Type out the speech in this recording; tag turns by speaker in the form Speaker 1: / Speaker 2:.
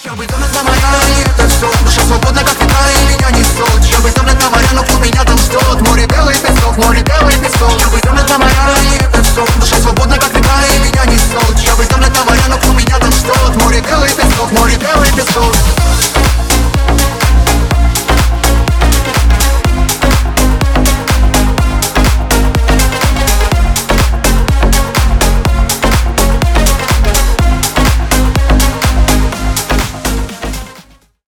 Speaker 1: Чтобы замерзла моя, и это все. Душа свободна, как ветра, и меня несет. Чтобы замерзла моя, но кто меня там ждет? Море белый песок, море белый песок.